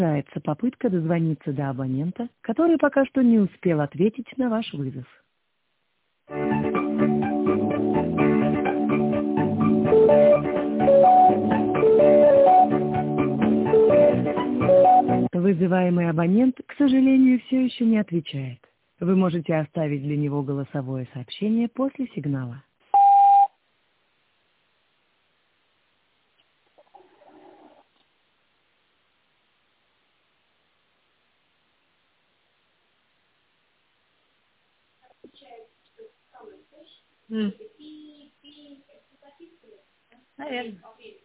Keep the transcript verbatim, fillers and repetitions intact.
Продолжается попытка дозвониться до абонента, который пока что не успел ответить на ваш вызов. Вызываемый абонент, к сожалению, все еще не отвечает. Вы можете оставить для него голосовое сообщение после сигнала. М. Наверное.